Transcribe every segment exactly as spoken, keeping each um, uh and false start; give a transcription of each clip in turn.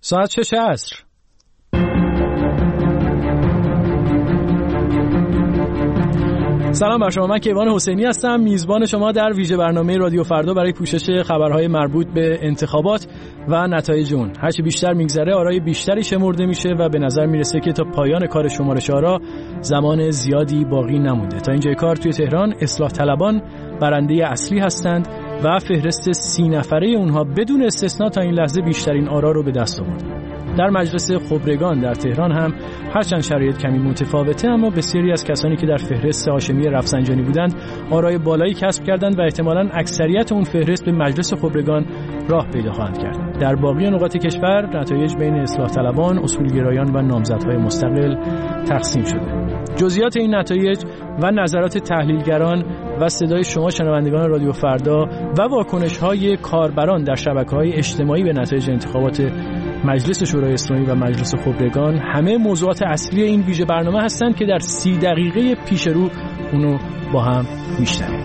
ساعت شش عصر. سلام بر شما، من کیوان حسینی هستم، میزبان شما در ویژه برنامه رادیو فردا برای پوشش خبرهای مربوط به انتخابات و نتایج اون. هرچی بیشتر میگذره آرای بیشتری شمرده میشه و به نظر میرسه که تا پایان کار شمارش آرا زمان زیادی باقی نمونده. تا اینجای کار توی تهران اصلاح طلبان برنده اصلی هستند و فهرست سی نفره اونها بدون استثنا تا این لحظه بیشترین آرا رو به دست آوردن. در مجلس خبرگان در تهران هم هرچند شرایط کمی متفاوته، اما بسیاری از کسانی که در فهرست هاشمی رفسنجانی بودند آرای بالایی کسب کردند و احتمالاً اکثریت اون فهرست به مجلس خبرگان راه پیدا خواهند کرد. در باقی نقاط کشور نتایج بین اصلاح طلبان، اصولگرایان و نامزدهای مستقل تقسیم شده. جزئیات این نتایج و نظرات تحلیلگران و صدای شما شنوندگان رادیو فردا و واکنش‌های کاربران در شبکه‌های اجتماعی به نتایج انتخابات مجلس شورای اسلامی و مجلس خبرگان همه موضوعات اصلی این ویژه برنامه هستند که در سی دقیقه پیش رو اونو با هم میشنویم.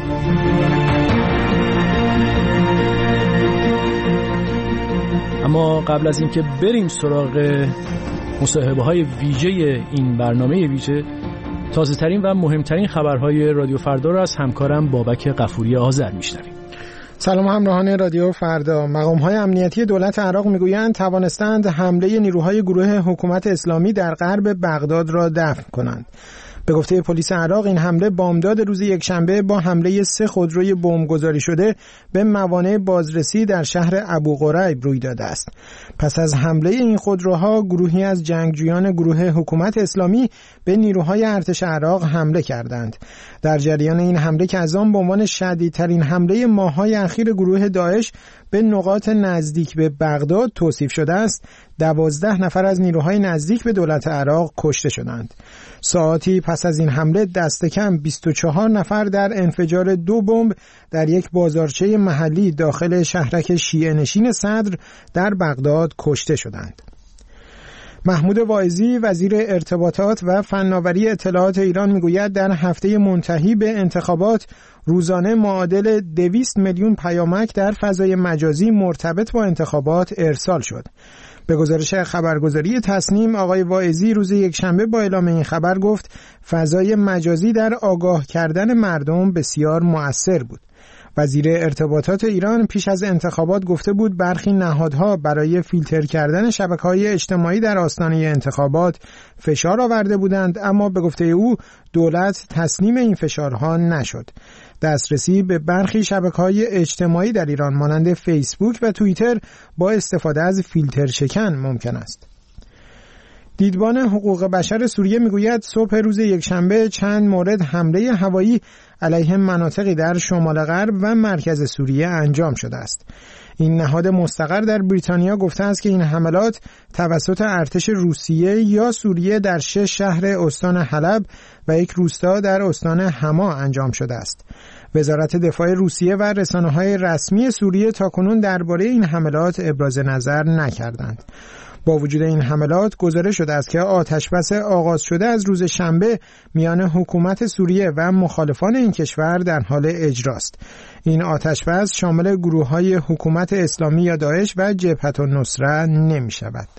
اما قبل از اینکه بریم سراغ مصاحبه‌های ویژه این برنامه ویژه، تازه‌ترین و مهمترین خبرهای رادیو فردا را از همکارم بابک غفوری آذر میشنویم. سلام همراهان رادیو فردا. مقام‌های امنیتی دولت عراق میگویند توانستند حمله نیروهای گروه حکومت اسلامی در غرب بغداد را دفع کنند. به گفته پلیس عراق این حمله بامداد روز یکشنبه با حمله سه خودروی بمبگذاری شده به موانع بازرسی در شهر ابوغریب روی داده است. پس از حمله این خودروها گروهی از جنگجویان گروه حکومت اسلامی به نیروهای ارتش عراق حمله کردند. در جریان این حمله که از آن به عنوان شدیدترین حمله ماه‌های اخیر گروه داعش به نقاط نزدیک به بغداد توصیف شده است، دوازده نفر از نیروهای نزدیک به دولت عراق کشته شدند. ساعتی پس از این حمله دست کم بیست و چهار نفر در انفجار دو بمب در یک بازارچه محلی داخل شهرک شیعه نشین صدر در بغداد کشته شدند. محمود واعظی وزیر ارتباطات و فناوری اطلاعات ایران میگوید در هفته منتهی به انتخابات روزانه معادل دویست میلیون پیامک در فضای مجازی مرتبط با انتخابات ارسال شد. به گزارش خبرگزاری تصنیم، آقای واعظی روز یکشنبه با اعلام این خبر گفت فضای مجازی در آگاه کردن مردم بسیار مؤثر بود. وزیر ارتباطات ایران پیش از انتخابات گفته بود برخی نهادها برای فیلتر کردن شبکه‌های اجتماعی در آستانه انتخابات فشار آورده بودند، اما به گفته او دولت تسلیم این فشارها نشد. دسترسی به برخی شبکه‌های اجتماعی در ایران مانند فیسبوک و توییتر با استفاده از فیلتر شکن ممکن است. دیدبان حقوق بشر سوریه میگوید صبح روز یکشنبه چند مورد حمله هوایی علیه مناطقی در شمال غرب و مرکز سوریه انجام شده است. این نهاد مستقر در بریتانیا گفته است که این حملات توسط ارتش روسیه یا سوریه در شش شهر استان حلب و یک روستا در استان حما انجام شده است. وزارت دفاع روسیه و رسانه‌های رسمی سوریه تاکنون درباره این حملات ابراز نظر نکردند. با وجود این حملات گزارش شده است که آتشبس آغاز شده از روز شنبه میان حکومت سوریه و مخالفان این کشور در حال اجراست. این آتشبس شامل گروه‌های حکومت اسلامی یا داعش و جبهة النصره نمی شود.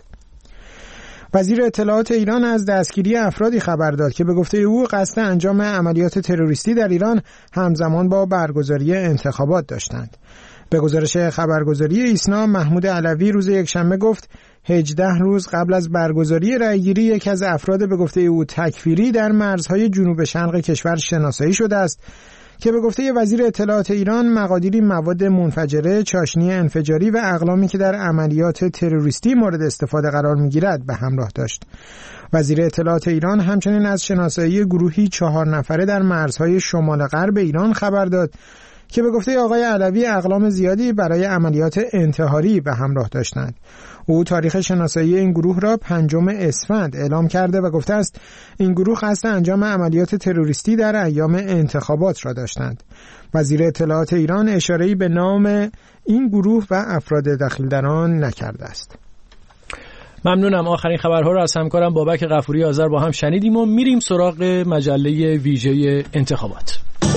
وزیر اطلاعات ایران از دستگیری افرادی خبر داد که به گفته او قصد انجام عملیات تروریستی در ایران همزمان با برگزاری انتخابات داشتند. به گزارش خبرگزاری ایسنا، محمود علوی روز یکشنبه گفت هجده روز قبل از برگزاری رأیگیری یکی از افراد به گفته او تکفیری در مرزهای جنوب شرق کشور شناسایی شده است که به گفته وزیر اطلاعات ایران مقادیری مواد منفجره، چاشنی انفجاری و اقلامی که در عملیات تروریستی مورد استفاده قرار می‌گیرد به همراه داشت. وزیر اطلاعات ایران همچنین از شناسایی گروهی چهار نفره در مرزهای شمال غرب ایران خبر داد که به گفته آقای علوی اقلام زیادی برای عملیات انتحاری به همراه داشتند. او تاریخ شناسایی این گروه را پنجم اسفند اعلام کرده و گفته است این گروه قصد انجام عملیات تروریستی در ایام انتخابات را داشتند. وزیر اطلاعات ایران اشاره‌ای به نام این گروه و افراد دخیل در آن نکرده است. ممنونم. آخرین خبرها را از همکارم بابک غفوری آذر با هم شنیدیم و میریم سراغ مجله ویژه انتخابات.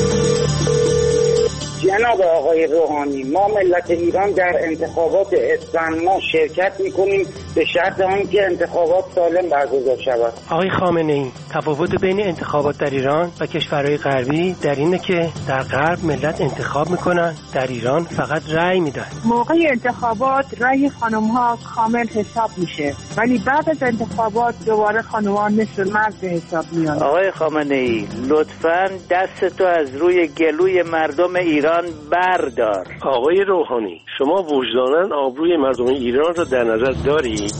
جناب آقای روحانی، ما ملت ایران در انتخابات اسفند ما شرکت میکنیم به شرط آنکه انتخابات سالم برگزار شود. آقای خامنه‌ای، تفاوت بین انتخابات در ایران و کشورهای غربی در اینه که در غرب ملت انتخاب میکنن، در ایران فقط رأی میدن. موقع انتخابات رأی خانم‌ها کامل حساب میشه، ولی بعد از انتخابات دوباره خانم‌ها مثل مرد به حساب میان. آقای خامنه‌ای، لطفاً دستتو از روی گلوی مردم ایران بردار. آقای روحانی، شما وجداناً آبروی مردم ایران را در نظر دارید؟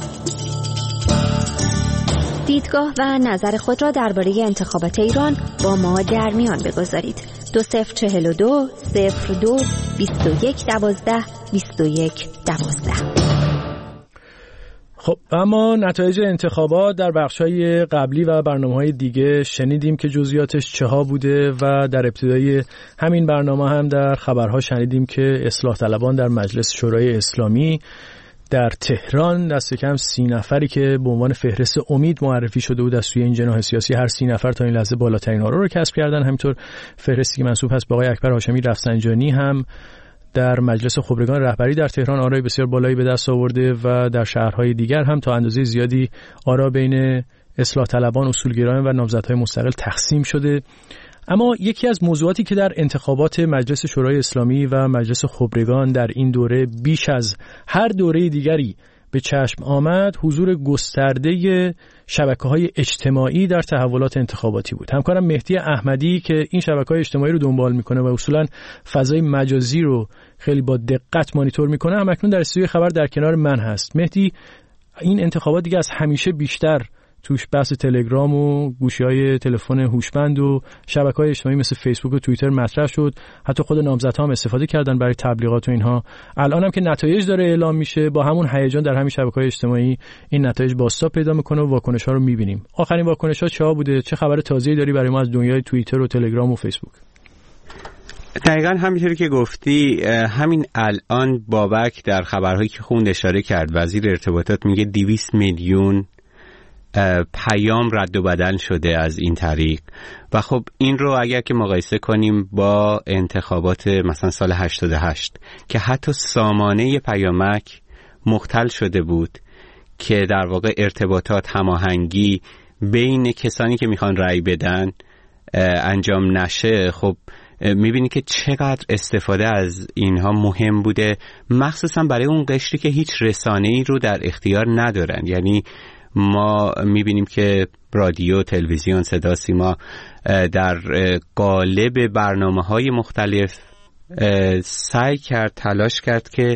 دیدگاه و نظر خود را درباره انتخابات ایران با ما در میان بگذارید. دو صفر چهل و دو صفر دو بیست و یک دوازده بیست و یک دوازده. خب اما نتایج انتخابات در بخش‌های قبلی و برنامه‌های دیگه شنیدیم که جزئیاتش چه ها بوده و در ابتدای همین برنامه هم در خبرها شنیدیم که اصلاح طلبان در مجلس شورای اسلامی در تهران دست کم سی نفری که به عنوان فهرست امید معرفی شده بود از سوی این جناح سیاسی، هر سی نفر تا این لحظه بالاترین آرا رو کسب کردن. همینطور فهرستی که منسوب هست به آقای اکبر هاشمی رفسنجانی هم در مجلس خبرگان رهبری در تهران آرای بسیار بالایی به دست آورده و در شهرهای دیگر هم تا اندازه زیادی آرا بین اصلاح طلبان، اصولگرایان و نامزدهای مستقل تقسیم شده. اما یکی از موضوعاتی که در انتخابات مجلس شورای اسلامی و مجلس خبرگان در این دوره بیش از هر دوره دیگری به چشم آمد، حضور گسترده شبکه‌های اجتماعی در تحولات انتخاباتی بود. همکارم مهدی احمدی که این شبکه‌های اجتماعی رو دنبال میکنه و اصولاً فضای مجازی رو خیلی با دقت مانیتور میکنه، هم اکنون در استودیوی خبر در کنار من هست. مهدی، این انتخابات دیگه از همیشه بیشتر توش بحث تلگرام و گوشی‌های تلفن هوشمند و شبکه‌های اجتماعی مثل فیسبوک و توییتر مطرح شد. حتی خود نامزدها هم استفاده کردن برای تبلیغات و اینها. الان هم که نتایج داره اعلام میشه، با همون هیجان در همین شبکه‌های اجتماعی این نتایج بازتاب پیدا میکنه و واکنش‌ها رو می‌بینیم. آخرین واکنش‌ها چه بوده؟ چه خبر تازه‌ای داری برای ما از دنیای توییتر و تلگرام و فیسبوک؟ دقیقاً همینطوری که گفتی، همین الان بابک در خبرهایی که خوند اشاره کرد، وزیر ارتباطات میگه دویست میلیون پیام رد و بدل شده از این طریق. و خب این رو اگر که مقایسه کنیم با انتخابات مثلا سال هشتاد و هشت که حتی سامانه پیامک مختل شده بود که در واقع ارتباطات، هماهنگی بین کسانی که میخوان رأی بدن انجام نشه، خب میبینی که چقدر استفاده از اینها مهم بوده، مخصوصا برای اون قشری که هیچ رسانه‌ای رو در اختیار ندارن. یعنی ما میبینیم که رادیو، تلویزیون، صدا سیما در قالب برنامه‌های مختلف سعی کرد، تلاش کرد که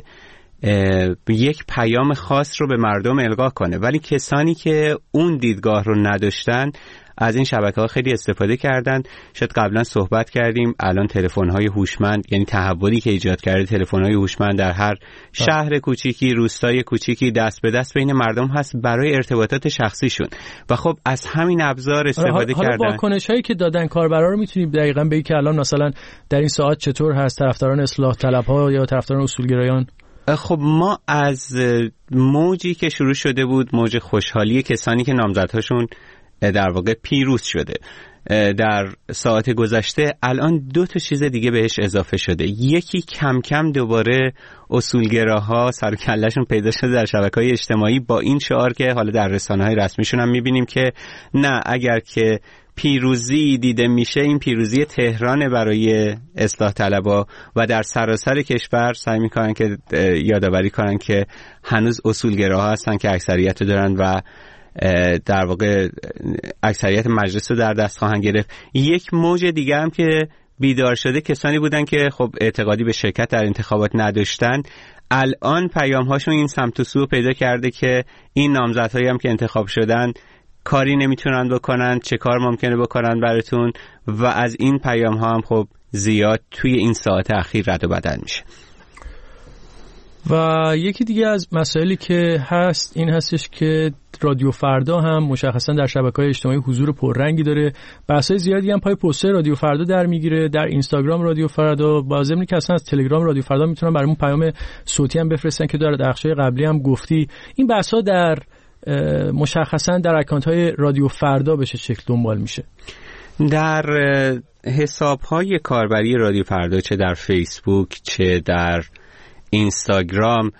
یک پیام خاص رو به مردم القا کنه، ولی کسانی که اون دیدگاه رو نداشتن از این شبکه‌ها خیلی استفاده کردن. شاید قبلا صحبت کردیم، الان تلفن‌های هوشمند، یعنی تحولی که ایجاد کرده تلفن‌های هوشمند در هر شهر کوچیکی، روستای کوچیکی دست به دست بین مردم هست برای ارتباطات شخصیشون و خب از همین ابزار استفاده حالا کردن. حالا واکنش‌هایی که دادن کاربرا رو می‌تونید دقیقاً بگید که الان مثلا در این ساعت چطور هست؟ طرفداران اصلاح طلب‌ها یا طرفداران اصولگرایان؟ خب ما از موجی که شروع شده بود، موج خوشحالی کسانی که نامزدهاشون در واقع پیروز شده در ساعت گذشته، الان دو تا چیز دیگه بهش اضافه شده. یکی کم کم دوباره اصولگراها سر و کله‌شون پیدا شده در شبکه‌های اجتماعی با این شعار که حالا در رسانه‌های رسمیشون هم می‌بینیم که نه، اگر که پیروزی دیده میشه این پیروزی تهران برای اصلاح طلبها و در سراسر کشور سعی میکنن که یادآوری کنن که هنوز اصولگراها هستن که اکثریت دارن و در واقع اکثریت مجلس رو در دست خواهند گرفت. یک موج دیگه هم که بیدار شده کسانی بودن که خب اعتقادی به شرکت در انتخابات نداشتن، الان پیام هاشون این سمت و سو پیدا کرده که این نامزدهایی هم که انتخاب شدن کاری نمیتونن بکنن، چه کار ممکنه بکنن براتون، و از این پیام ها هم خب زیاد توی این ساعت اخیر رد و بدل میشه. و یکی دیگه از مسائلی که هست این هستش که رادیو فردا هم مشخصا در شبکه‌های اجتماعی حضور پررنگی داره. بحث‌های زیادی هم پای پست‌های رادیو فردا در میگیره، در اینستاگرام رادیو فردا، با ضمنی که اصلا از تلگرام رادیو فردا میتونن برامون پیام صوتی هم بفرستن که در بخش‌های قبلی هم گفتی. این بحث‌ها در مشخصا در اکانت‌های رادیو فردا به چه شکل دنبال میشه؟ در حساب‌های کاربری رادیو فردا، چه در فیسبوک چه در اینستاگرام،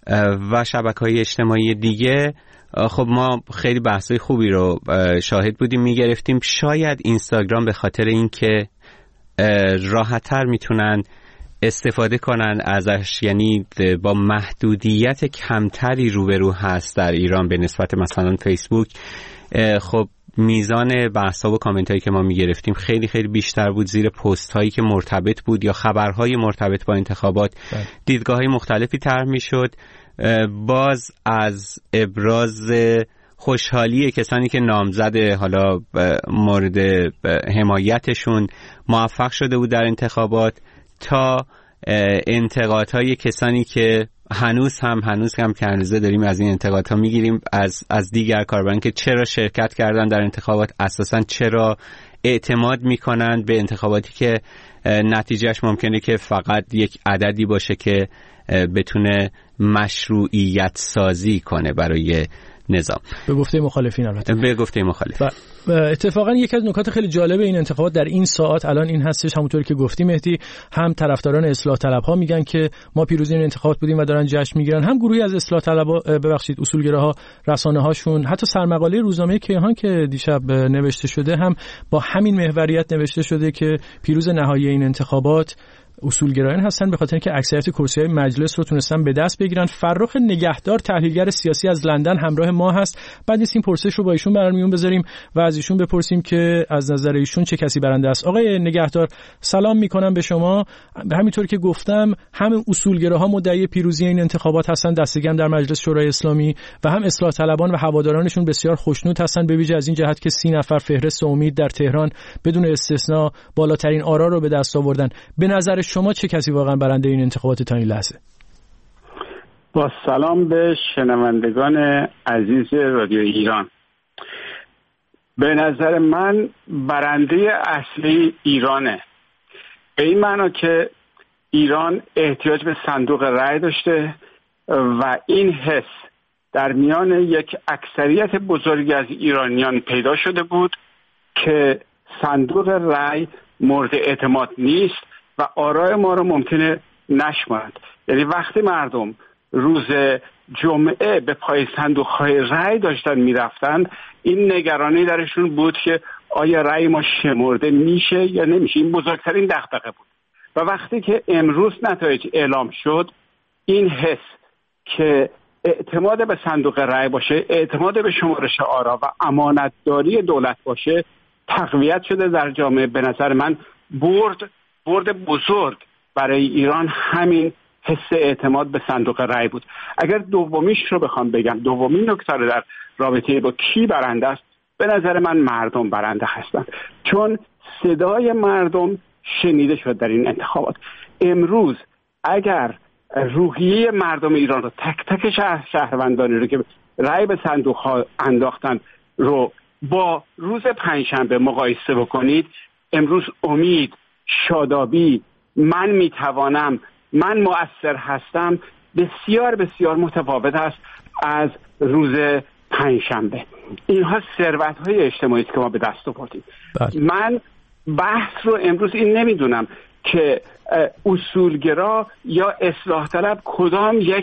و شبکه‌های اجتماعی دیگه، خب ما خیلی بحثای خوبی رو شاهد بودیم میگرفتیم. شاید اینستاگرام به خاطر اینکه راحت‌تر میتونن استفاده کنن ازش، یعنی با محدودیت کمتری روبرو هست در ایران به نسبت مثلا فیسبوک، خب میزان بحث‌ها و کامنت‌هایی که ما می‌گرفتیم خیلی خیلی بیشتر بود زیر پست‌هایی که مرتبط بود یا خبرهای مرتبط با انتخابات. دیدگاه‌های مختلفی طرح می‌شد. باز از ابراز خوشحالی کسانی که نامزد حالا مورد حمایتشون موفق شده بود در انتخابات تا انتقادهای کسانی که هنوز هم هنوز هم که هنوزه داریم از این انتقادها میگیریم از از دیگر کاربران که چرا شرکت کردن در انتخابات، اساساً چرا اعتماد میکنن به انتخاباتی که نتیجهش ممکنه که فقط یک عددی باشه که بتونه مشروعیت سازی کنه برای نظام. به گفته مخالفین البته. به گفته مخالف. و اتفاقا یکی از نکات خیلی جالب این انتخابات در این ساعت الان این هستش، همونطوری که گفتی مهدی، هم طرفداران اصلاح طلب‌ها میگن که ما پیروزی این انتخابات بودیم و دارن جشن میگیرن، هم گروهی از اصلاح طلب‌ها ببخشید اصولگراها رسانه‌هاشون، حتی سرمقاله روزنامه کیهان که دیشب نوشته شده هم با همین محوریت نوشته شده که پیروز نهایی این انتخابات اصولگرایان هستن به خاطر اینکه اکثریت کرسی‌های مجلس رو تونستن به دست بگیرن. فرخ نگهدار تحلیلگر سیاسی از لندن همراه ما هست. بعد نیست این پرسش رو با ایشون برمیون بذاریم و از ایشون بپرسیم که از نظر ایشون چه کسی برنده است. آقای نگهدار سلام میکنم به شما. همینطور که گفتم هم اصولگراها مدعی پیروزی این انتخابات هستن، دستگم در مجلس شورای اسلامی، و هم اصلاح طلبان و هوادارانشون بسیار خوشنود هستن، به ویژه از این جهت که سی نفر فهرست امید در تهران بدون استثنا بالاترین آرا رو به دست آوردن. به نظر شما چه کسی واقعا برنده این انتخابات تا این لحظه؟ با سلام به شنوندگان عزیز رادیو ایران. به نظر من برنده اصلی ایرانه، به این معنا که ایران احتیاج به صندوق رای داشته و این حس در میان یک اکثریت بزرگی از ایرانیان پیدا شده بود که صندوق رای مورد اعتماد نیست و آرای ما رو ممکنه نشمارند. یعنی وقتی مردم روز جمعه به پای صندوق‌های رای داشتن میرفتند، این نگرانی درشون بود که آیا رای ما شمرده میشه یا نمیشه. این بزرگترین دغدغه بود. و وقتی که امروز نتایج اعلام شد، این حس که اعتماد به صندوق رای باشه، اعتماد به شمارش آرا و امانتداری دولت باشه تقویت شده در جامعه. به نظر من برد برد بزرگ برای ایران همین حس اعتماد به صندوق رای بود. اگر دومیش رو بخوام بگم، دومین نکته رو در رابطه با کی برنده است، به نظر من مردم برنده هستند، چون صدای مردم شنیده شد در این انتخابات. امروز اگر روحیه مردم ایران رو، تک تک شهر شهروندانی رو که رای به صندوق ها انداختن رو با روز پنجشنبه مقایسه بکنید، امروز امید، شادابی، من میتوانم، من مؤثر هستم بسیار بسیار متفاوت است از روز پنجشنبه. اینها ثروت‌های اجتماعی است که ما به دست آوردیم. من بحث رو امروز این نمیدونم که اصولگرا یا اصلاح طلب کدام یک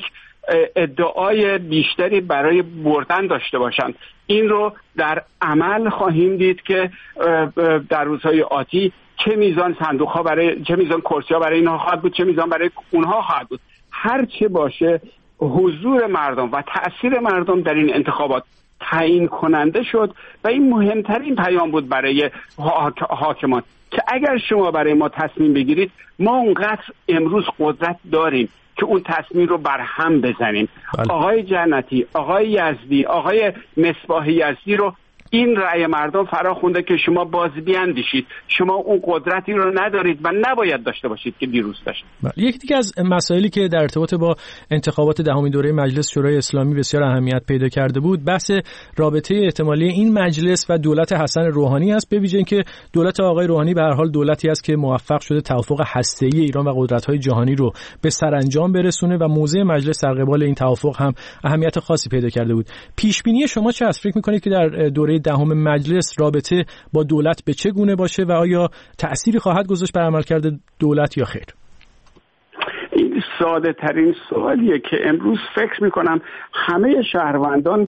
ادعای بیشتری برای بردن داشته باشند. این رو در عمل خواهیم دید که در روزهای آتی چه میزان صندوق ها برای چه میزان کرسی ها برای اینها خواهد بود، چه میزان برای اونها خواهد بود. هر چه باشه حضور مردم و تأثیر مردم در این انتخابات تعیین کننده شد و این مهمترین پیام بود برای حاکمان که اگر شما برای ما تصمیم بگیرید، ما اونقدر امروز قدرت داریم که اون تصمیم رو برهم بزنیم. بله. آقای جنتی، آقای یزدی، آقای مصباح یزدی رو این رأی مردم فرا خونده که شما باز بیاندیشید، شما اون قدرتی رو ندارید و نباید داشته باشید که دیروز داشتید. یکی دیگه از مسائلی که در ارتباط با انتخابات دهمین دوره مجلس شورای اسلامی بسیار اهمیت پیدا کرده بود، بحث رابطه احتمالی این مجلس و دولت حسن روحانی است، به ویژه اینکه دولت آقای روحانی به هر حال دولتی است که موفق شده توافق هسته‌ای ایران و قدرت‌های جهانی رو به سرانجام برسونه و موضع مجلس در قبال این توافق هم اهمیت خاصی پیدا کرده بود. پیش بینی شما چه است؟ فکر می‌کنید که در دوره دهم مجلس رابطه با دولت به چه گونه باشه و آیا تأثیری خواهد گذاشت بر عملکرد دولت یا خیر؟ ساده ترین سوالیه که امروز فکر میکنم همه شهروندان